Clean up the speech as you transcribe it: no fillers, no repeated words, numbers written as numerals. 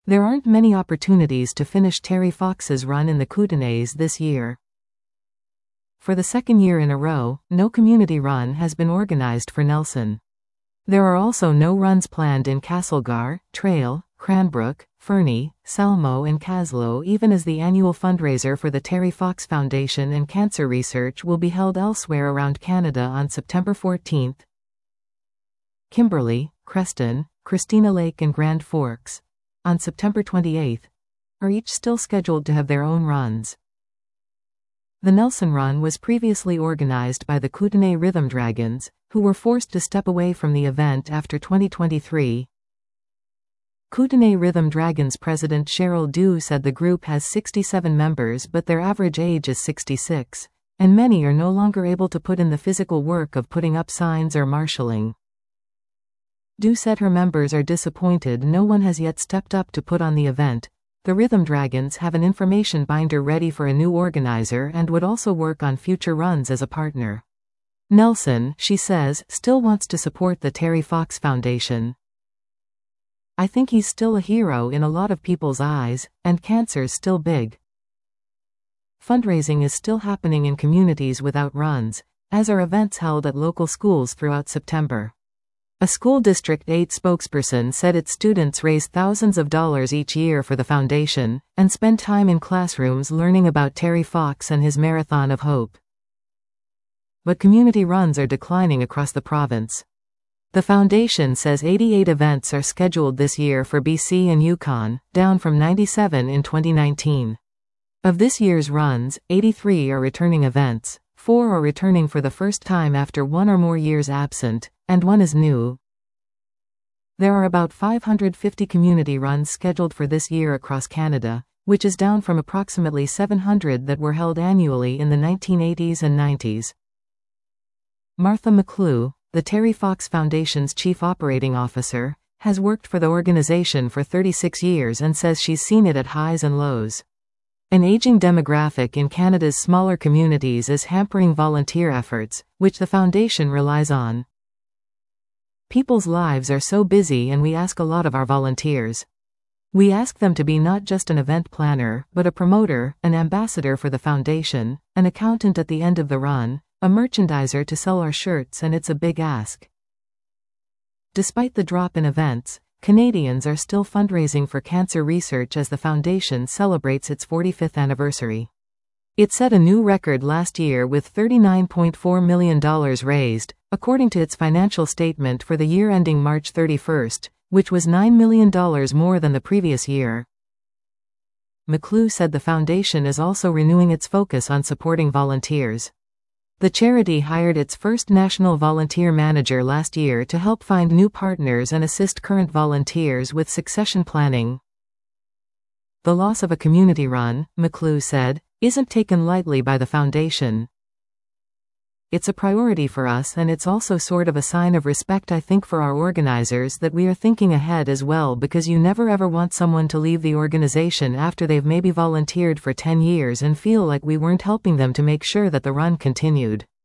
There aren't many opportunities to finish Terry Fox's run in the Kootenays this year. For the second year in a row, no community run has been organized for Nelson. There are also no runs planned in Castlegar, Trail, Cranbrook, Fernie, Salmo and Caslow, even as the annual fundraiser for the Terry Fox Foundation and Cancer Research will be held elsewhere around Canada on September 14. Kimberley, Creston, Christina Lake and Grand Forks, on September 28, are each still scheduled to have their own runs. The Nelson Run was previously organized by the Kootenay Rhythm Dragons, who were forced to step away from the event after 2023. Kootenay Rhythm Dragons president Cheryl Dew said the group has 67 members but their average age is 66, and many are no longer able to put in the physical work of putting up signs or marshalling. Dew said her members are disappointed no one has yet stepped up to put on the event. The Rhythm Dragons have an information binder ready for a new organizer and would also work on future runs as a partner. Nelson, she says, still wants to support the Terry Fox Foundation. I think he's still a hero in a lot of people's eyes, and cancer's still big. Fundraising is still happening in communities without runs, as are events held at local schools throughout September. A School District 8 spokesperson said its students raise thousands of dollars each year for the foundation, and spend time in classrooms learning about Terry Fox and his Marathon of Hope. But community runs are declining across the province. The foundation says 88 events are scheduled this year for BC and Yukon, down from 97 in 2019. Of this year's runs, 83 are returning events, 4 are returning for the first time after 1 or more years absent, and 1 is new. There are about 550 community runs scheduled for this year across Canada, which is down from approximately 700 that were held annually in the 1980s and 90s. Martha McClue, the Terry Fox Foundation's chief operating officer, has worked for the organization for 36 years and says she's seen it at highs and lows. An aging demographic in Canada's smaller communities is hampering volunteer efforts, which the foundation relies on. People's lives are so busy and we ask a lot of our volunteers. We ask them to be not just an event planner, but a promoter, an ambassador for the foundation, an accountant at the end of the run, a merchandiser to sell our shirts, and it's a big ask. Despite the drop in events, Canadians are still fundraising for cancer research as the foundation celebrates its 45th anniversary. It set a new record last year with $39.4 million raised, according to its financial statement for the year ending March 31, which was $9 million more than the previous year. McClue said the foundation is also renewing its focus on supporting volunteers. The charity hired its first national volunteer manager last year to help find new partners and assist current volunteers with succession planning. The loss of a community run, McClue said, isn't taken lightly by the foundation. It's a priority for us, and it's also sort of a sign of respect, I think, for our organizers that we are thinking ahead as well, because you never ever want someone to leave the organization after they've maybe volunteered for 10 years and feel like we weren't helping them to make sure that the run continued.